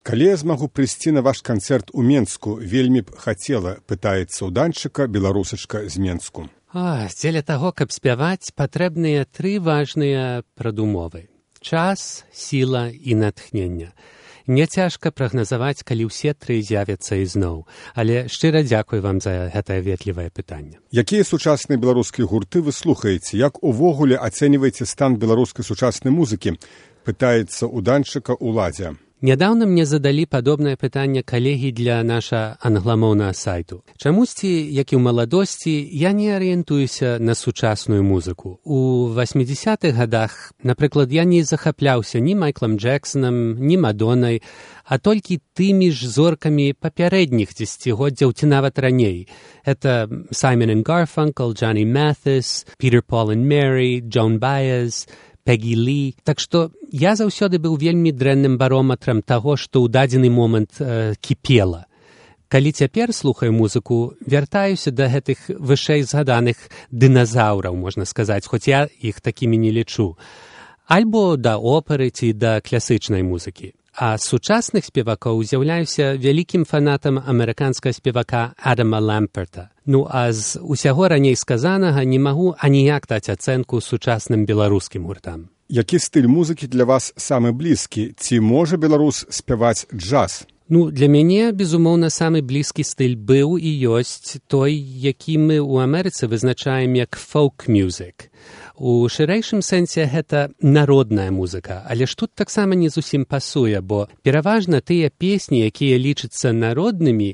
Калі я змагу прыйсці на ваш канцэрт у Менску, вельмі б хацела, пытаецца ў Данчыка беларусачка з Менску. Дзеля таго, каб спяваць, патрэбныя 3 важныя прадумовы. Час, сіла і натхнення. Не цяжка прагназаваць, калі ўсе 3 з'явяцца ізноў. Але шчыра дзякуй вам за гэтае ветлівае пытанне. Якія сучасныя беларускія гурты вы слухаеце? Як увогуле ацэньваеце стан беларускай сучаснай музыкі? Пытаецца ў Данчыка Уладзя. Нядаўна мне задалі падобнае пытанне калегі для наша англамоўнага сайту. Чамусьці, як і ў маладосці, я не арыентуюся на сучасную музыку. У 80-х гадах, напрыклад, я не захапляўся ні Майклам Джексонам, ні Мадоннай, а толькі тымі ж зоркамі папярэдніх дзесяцігоддзяў ці нават раней. Это Simon and Garfunkel, Johnny Mathis, Peter, Paul and Mary, Joan Baez, Пегі Лі. Так што я заўсёды быў вельмі дрэнным барометрам таго, што ў дадзены момант кіпела. Калі цяпер слухаю музыку, вяртаюся да гэтых вышэй згаданых дыназаўраў, можна сказаць, хоць я іх такімі не лічу. Альбо да оперы ці да класычнай музыкі. А з сучасных спевакоў з'яўляюся вялікім фанатам амерыканскага спевака Адама Ламперта. А з усяго раней сказанага не магу аніяк даць ацэнку сучасным беларускім гуртам. Які стыль музыкі для вас самы блізкі? Ці можа беларус спяваць джаз? Для мяне, безумоўна, самы блізкі стыль быў і ёсць той, які мы ў Амерыцы вызначаем як фолк-мюзік. У шырэйшым сэнсе гэта народная музыка, але ж тут таксама не зусім пасуе, бо пераважна тыя песні, якія лічацца народнымі,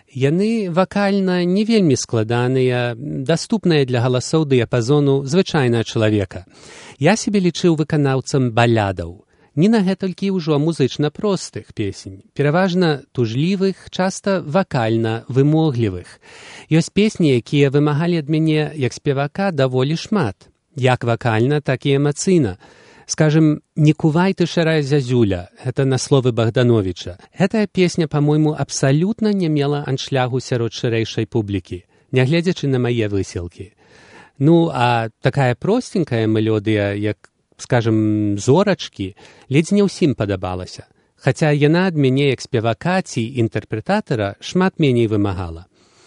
яны вакальна не вельмі складаныя, даступныя для галасоў дыяпазону звычайнага чалавека. Я сябе лічыў выканаўцам балядаў. Не на гэтулькі ўжо музычна простых песень, пераважна тужлівых, часта вакальна вымоглівых. Ёсць песні, якія вымагалі ад мяне як спевака даволі шмат, як вакальна, так і эмацыйна. Скажем, «Не кувай ты, шарая зязюля» — это на словы Богдановича. Гэтая песня, по-мойму, абсалютна не мела аншлягу сярод шырэйшай публікі, нягледзячы на мае высілкі. А такая простенькая мелодыя, як, скажем, «Зорачкі», ледзь не ўсім падабалася, хаця яна ад мяне як спевака ці інтэрпрэтатара шмат меней вымагала.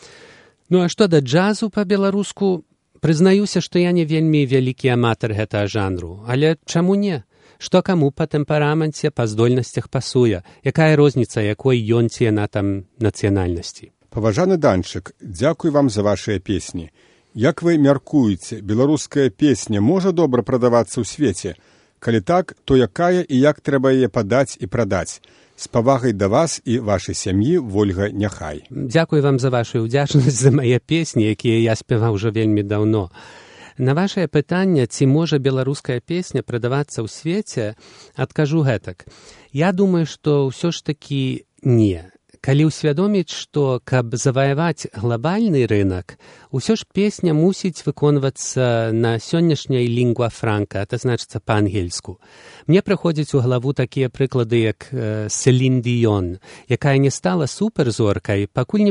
А што да джазу па-беларуску, прызнаюся, што я не вельмі вялікі аматар гэтага жанру, але чаму не? Што каму па тэмпераменце, па здольнасцях пасуе? Якая розніца, якой ён ці яна там нацыянальнасці? Паважаны Данчык, дзякуй вам за вашыя песні. Як вы мяркуеце, беларуская песня можа добра прадавацца ў свеце? Калі так, то якая і як трэба яе падаць і прадаць? З павагай да вас і вашай сям'і, Вольга Няхай. Дзякуй вам за вашу ўдзячнасць за мае песні, якія я спяваў ужо вельмі даўно. На вашае пытанне, ці можа беларуская песня прадавацца ў свеце, адкажу гэтак. Я думаю, што ўсё ж такі не. Калі ўсвядоміць, што, каб заваяваць глобальны рынок, усё ж песня мусіць выконвацца на сённяшняй лінгва франка, это значыцца па-ангельску. Мне прыходзяць у галаву такія прыклады, як Селін Діён, якая не стала суперзоркай, пакуль не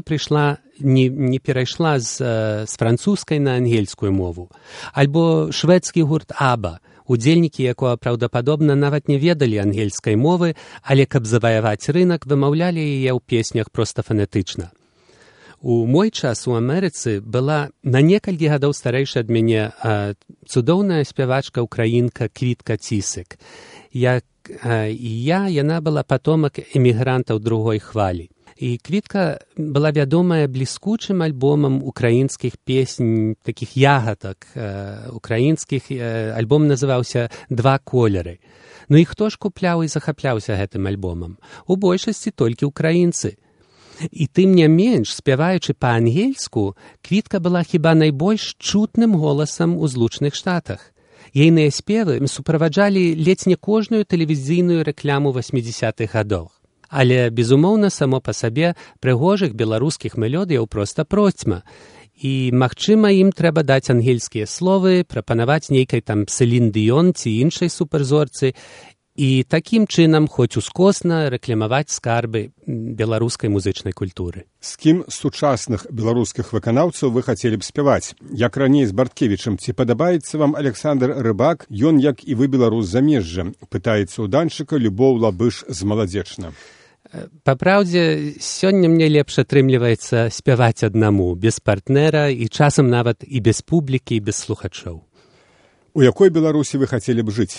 перайшла з французскай на ангельскую мову. Альбо шведскі гурт Аба, удзельнікі якога праўдападобна нават не ведалі ангельскай мовы, але каб заваяваць рынак, вымаўлялі яе ў песнях проста фанетычна. У мой час у Амерыцы была на некалькі гадоў старэйшая ад мяне цудоўная спявачка-украінка Квітка Цісык. Яна была патомак эмігрантаў другой хвалі. І Квітка была вядомая бліскучым альбомам украінскіх песень, такіх ягатак украінскіх. Альбом называўся «Два колеры». І хто ж купляў і захапляўся гэтым альбомам? У большасці толькі ўкраінцы. І тым не менш, спяваючы па-ангельску, Квітка была хіба найбольш чутным голасам у Злучаных Штатах. Ейныя спевы суправаджалі ледзь не кожную тэлевізійную рэкляму 80-х гадоў. Але, безумоўна, само па сабе прыгожых беларускіх мелодыяў проста процьма. І, магчыма, ім трэба даць ангельскія словы, прапанаваць нейкай там Селін Діён ці іншай суперзорцы і такім чынам хоць ускосна рэкламаваць скарбы беларускай музычнай культуры. З кім з сучасных беларускіх выканаўцаў вы хацелі б спяваць? Як раней з Барткевічам, ці падабаецца вам Александр Рыбак? Ён, як і вы, беларус замежжа, пытаецца ў Данчыка Любоў Лабыш з Маладзечна. Па праўдзе, сёння мне лепш атрымліваецца спяваць аднаму, без партнера і часам нават і без публікі, і без слухачоў. У якой Беларусі вы хацелі б жыць?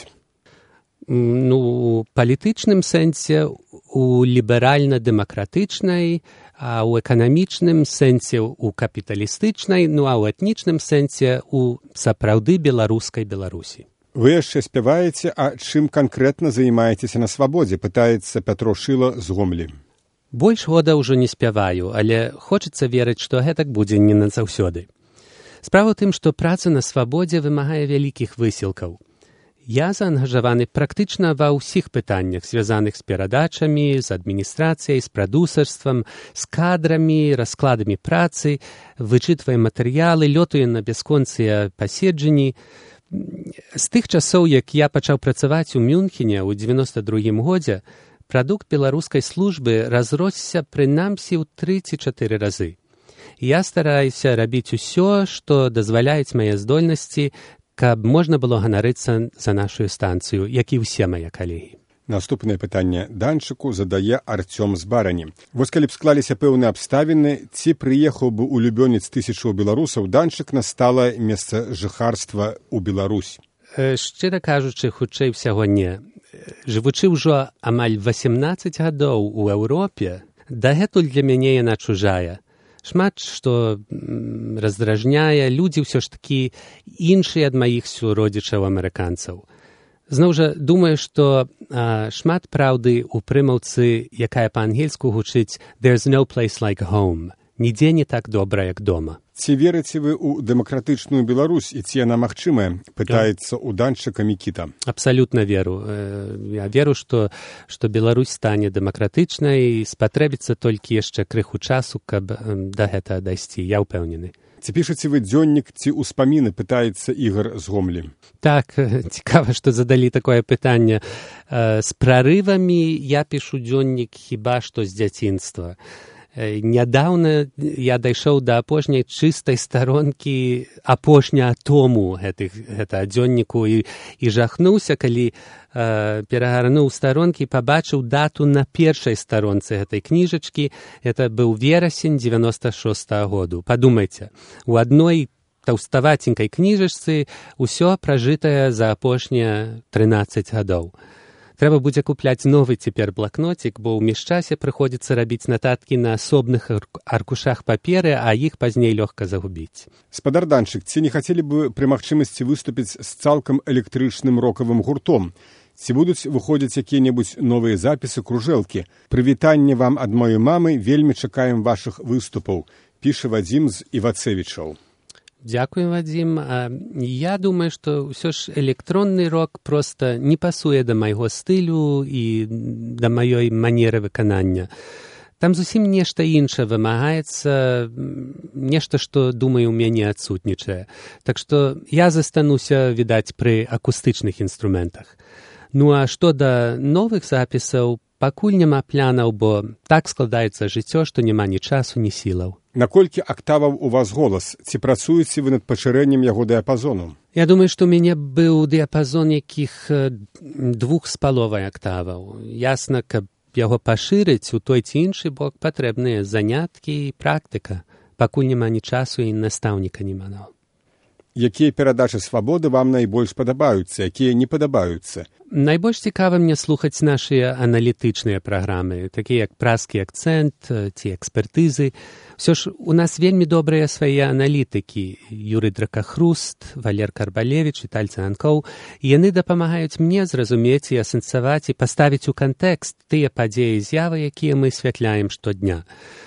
У палітычным сэнсе, у ліберальна-дэмакратычнай, а ў эканамічным сэнсе у капіталістычнай, а ў этнічным сэнсе у сапраўды беларускай Беларусі. Вы яшчэ спяваеце, а чым канкрэтна займаецеся на свабодзе, пытаецца Пятро Шыла з Гомлі. Больш года ўжо не спяваю, але хочацца верыць, што гэтак будзе не назаўсёды. Справа ў тым, што праца на свабодзе вымагае вялікіх высілкаў. Я заангажаваны практычна ва ўсіх пытаннях, звязаных з перадачамі, з адміністрацыяй, з прадусарствам, з кадрамі, раскладамі працы, вычытваем матэрыялы, лётаю на бясконцыя паседжанні. З тых часоў, як я пачаў працаваць у Мюнхене ў 92-м годзе, прадукт беларускай службы разросся прынамсі ў 3 ці 4 разы. Я стараюся рабіць усё, што дазваляюць мае здольнасці, каб можна было ганарыцца за нашу станцыю, як і ўсе мае калегі. Наступнае пытанне Данчыку задае Арцём з Барані. Вось калі б склаліся пэўныя абставіны, ці прыехаў бы улюбёнец тысячаў беларусаў, Данчык на сталае месца жыхарства ў Беларусь? Шчыра кажучы, хутчэй усяго не. Жывучы ўжо амаль 18 гадоў у Еўропе, дагэтуль для мяне яна чужая. Шмат што раздражняе, людзі ўсё ж такі іншыя ад маіх суродзічаў-амерыканцаў. Зноў жа, думаю, што шмат праўды ў прымаўцы, якая па-ангельску гучыць «There's no place like home». Нідзе не так добра, як дома. Ці верыце вы ў дэмакратычную Беларусь, і ці яна магчымая? Пытаецца ў Данчыка Мікіта. Абсалютна веру. Я веру, што Беларусь стане дэмакратычнай, і спатрэбіцца толькі яшчэ крыху часу, каб да гэтага дайсці. Я ўпэўнены. Ці пішаце вы дзённік ці ўспаміны, пытаецца Ігар з Гомлі. Так, цікава, што задалі такое пытанне. З прарывамі я пішу дзённік хіба што з дзяцінства. Нядаўна я дайшоў да апошняй чыстай старонкі апошняга тому гэтага дзённіку і жахнуўся, калі перагарнуў старонкі і пабачыў дату на першай старонцы гэтай кніжачкі. Гэта быў верасень 96-го году. Падумайце, у адной таўставаценькай кніжачцы ўсё пражытае за апошнія 13 гадоў. Трэба будзе купляць новы цяпер блакноцік, бо ў міжчасе прыходзіцца рабіць нататкі на асобных аркушах паперы, а іх пазней лёгка загубіць. Спадар Данчык, ці не хацелі бы пры магчымасці выступіць з цалкам электрычным рокавым гуртом? Ці будуць выходзіць якія-небудзь новыя запісы, кружэлкі? Прывітанне вам ад маёй мамы, вельмі чакаем вашых выступаў, піша Вадзім з Івацевічаў. Дзякуй, Вадзім. Я думаю, што ўсё ж электронны рок проста не пасуе да майго стылю і да маёй манеры выканання. Там зусім нешта іншае вымагаецца, нешта, што, думаю, у мяне адсутнічае. Так што я застануся, відаць, пры акустычных інструментах. А што да новых запісаў, пакуль няма планаў, бо так складаецца жыццё, што няма ні часу, ні сілаў. Наколькі актаваў у вас голас? Ці працуеце вы над пашырэннем яго дыяпазону? Я думаю, што ў мяне быў дыяпазон якіх 2,5 актаваў. Ясна, каб яго пашырыць у той ці іншы бок, патрэбныя заняткі і практыка. Пакуль няма ні часу і настаўніка няма. Якія перадачы свабоды вам найбольш падабаюцца, якія не падабаюцца? Найбольш цікава мне слухаць нашыя аналітычныя праграмы, такія як «Празкі акцэнт» ці «Экспертызы». Усё ж у нас вельмі добрыя свае аналітыкі. Юрый Дракахруст, Валер Карбалевіч, Віталь Цанкоў. Яны дапамагаюць мне зразумець і асэнсаваць і паставіць у кантэкст тыя падзеі і з'явы, якія мы асвятляем штодня.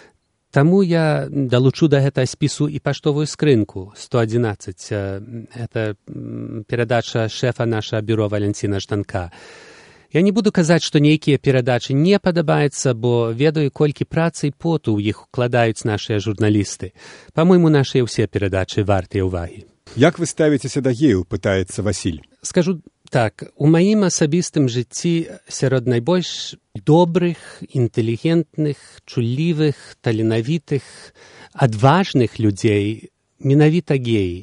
Таму я далучу да гэтага спісу і паштовую скрынку 111. Гэта перадача шэфа нашага бюро Валянціна Жданка. Я не буду казаць, што нейкія перадачы не падабаюцца, бо ведаю, колькі працы і поту ў іх укладаюць нашыя журналісты. Па-мойму, нашыя ўсе перадачы вартыя ўвагі. Як вы ставіцеся да геяў, пытаецца Васіль. Скажу так, у маім асабістым жыцці сярод найбольш добрых, інтэлігентных, чуллівых, таленавітых, адважных людзей менавіта геі.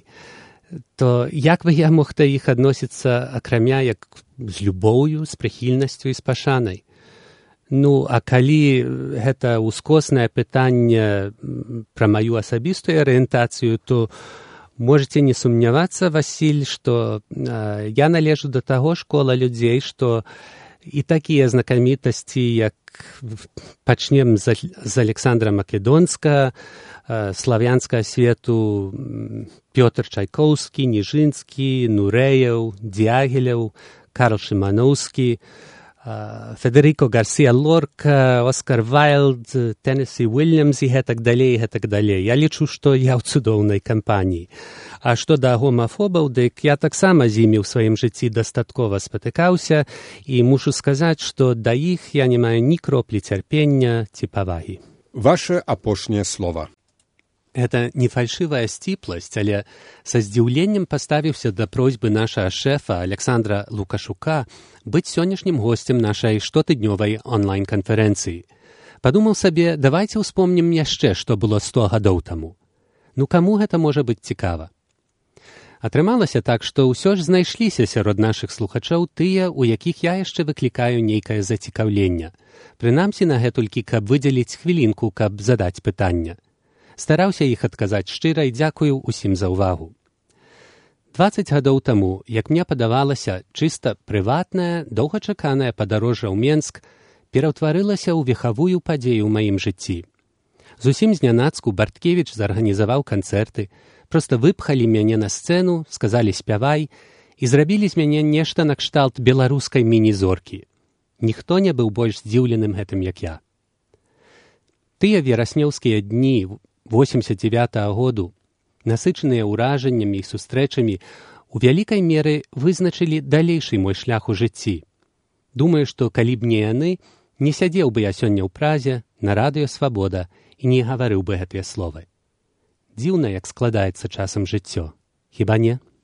То як бы я мог да іх адносіцца акрамя як з любоўю, з прыхільнасцю і з пашанай? Ну, а калі гэта ўскоснае пытанне пра маю асабістую арыентацыю, то можете не сумнявацца, Васіль, што я належу да таго школа людзей, што і такія знакамітасці, як пачнем з Александра Македонска, славянскага свету Пётр Чайкоўскі, Ніжынскі, Нурэеў, Дягілеў, Карл Шыманоўскі, Федерико Гарсія Лорка, Оскар Вайлд, Теннесі Уільямс і гэтак далей, гэтак далей. Я лічу, што я ў цудоўнай кампаніі. А што да гомафобаў, дык я таксама з імі ў сваім жыцці дастаткова спатыкаўся і мушу сказаць, што да іх я не маю ні кроплі цярпення ці павагі. Ваше апошняе слова. Гэта не фальшывая сціпласць, але са здзіўленнем паставіўся да просьбы нашага шэфа Александра Лукашука быць сённяшнім госцем нашай штотыднёвай онлайн-канферэнцыі. Падумаў сабе, давайце ўспомнім яшчэ, што было 100 гадоў таму. Ну каму гэта можа быць цікава? Атрымалася так, што ўсё ж знайшліся сярод нашых слухачоў тыя, у якіх я яшчэ выклікаю нейкае зацікаўленне. Прынамсі на гэтулькі, каб выдзеліць хвілінку, каб задаць пытанне. Стараўся іх адказаць шчыра і дзякую ўсім за ўвагу. 20 гадоў таму, як мне падавалася, чыста прыватнае, доўгачаканае падарожжа ў Менск пераўтварылася ў вехавую падзею ў маім жыцці. Зусім знянацку Барткевіч зарганізаваў канцэрты, проста выпхалі мяне на сцэну, сказалі спявай і зрабілі з мяне нешта накшталт беларускай міні-зоркі. Ніхто не быў больш здзіўленым гэтым, як я. Тыя вераснёўскія дні 89-го году, насычаныя ўражаннямі і сустрэчамі, у вялікай меры вызначылі далейшы мой шлях у жыцці. Думаю, што калі б не яны, не сядзеў бы я сёння ў Празе, на радыё «Свабода» і не гаварыў бы гэтыя словы. Дзіўна, як складаецца часам жыццё, хіба не?